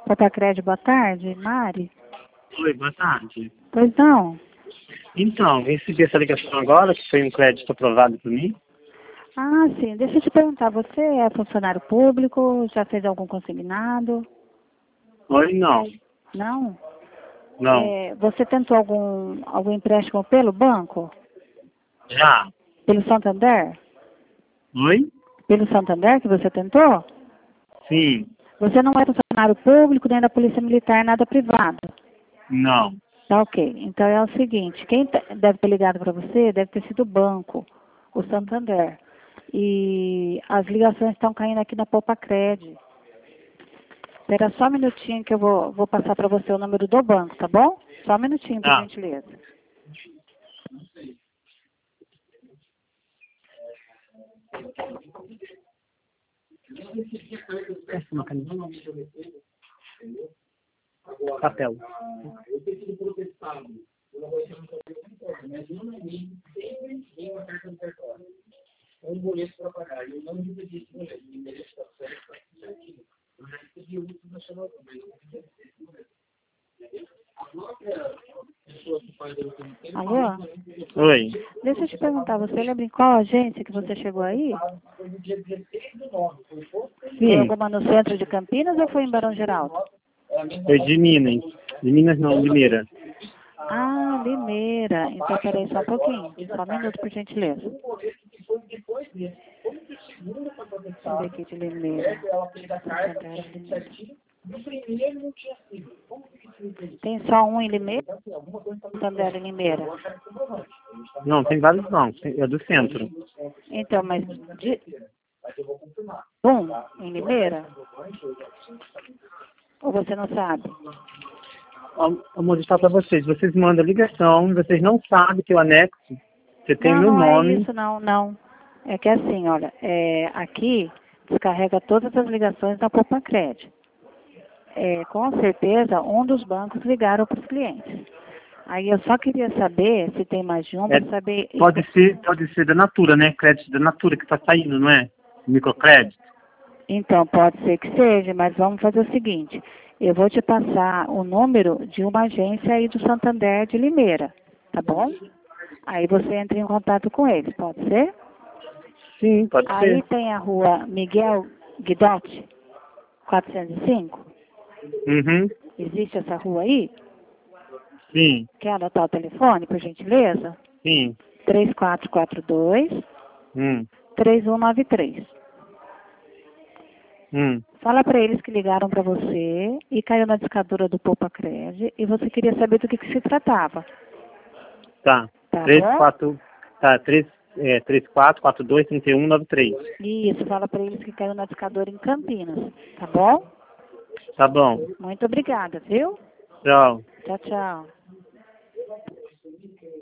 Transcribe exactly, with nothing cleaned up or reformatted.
Popacred, boa tarde, Mari. Oi, boa tarde. Pois não? Então, recebi essa ligação agora, que foi um crédito aprovado por mim. Ah, sim. Deixa eu te perguntar, você é funcionário público? Já fez algum consignado? Oi, não. Não? Não. É, você tentou algum, algum empréstimo pelo banco? Já. Pelo Santander? Oi? Pelo Santander que você tentou? Sim. Você não é funcionário público, nem da Polícia Militar, nada privado? Não. Tá ok. Então é o seguinte, quem te- deve ter ligado para você deve ter sido o banco, o Santander. E as ligações estão caindo aqui na Popacred. Espera só um minutinho que eu vou, vou passar para você o número do banco, tá bom? Só um minutinho, por Tá. gentileza. Essa é uma caneta. Papel. Alô? Oi. Deixa eu te perguntar, você lembra em qual agência que você chegou aí? Foi Sim. alguma no centro de Campinas ou foi em Barão Geraldo? Foi de Minas. De Minas não, de Limeira. Ah, Limeira. Então, peraí só um pouquinho. Só um minuto, por gentileza. Deixa eu ver aqui de Limeira. Santander, Limeira. Tem só um em Limeira? Santander em Limeira. Não, tem vários não. Tem- É do centro. Então, mas de... um em Limeira? Ou você não sabe? Ó, eu vou mostrar para vocês. Vocês mandam ligação, vocês não sabem que o anexo, você tem Não, meu não é nome. isso, não, não. É que assim, olha, é, aqui descarrega todas as ligações da Popacred. É, com certeza, um dos bancos ligaram para os clientes. Aí eu só queria saber se tem mais de um, É, para saber... pode ser, pode ser da Natura, né? Crédito da Natura que está saindo, não é? Microcrédito. Então, pode ser que seja, mas vamos fazer o seguinte. Eu vou te passar o número de uma agência aí do Santander de Limeira, tá bom? Aí você entra em contato com eles, pode ser? Sim, pode Aí ser. tem a rua Miguel Guidotti, quatrocentos e cinco. Uhum. Existe essa rua aí? Sim, Quer anotar o telefone, por gentileza? sim. três quatro quatro dois, Hum, três um nove três. hum. Fala para eles que ligaram para você e caiu na discadura do Popacred e você queria saber do que, que se tratava. Tá. Tá três, bom? quatro, tá, três, é, três, quatro, quatro, dois, trinta e um, nove três. Isso, fala para eles que caiu na discadura em Campinas. Tá bom? Tá bom. Muito obrigada, viu? Tchau. Tchau, tchau.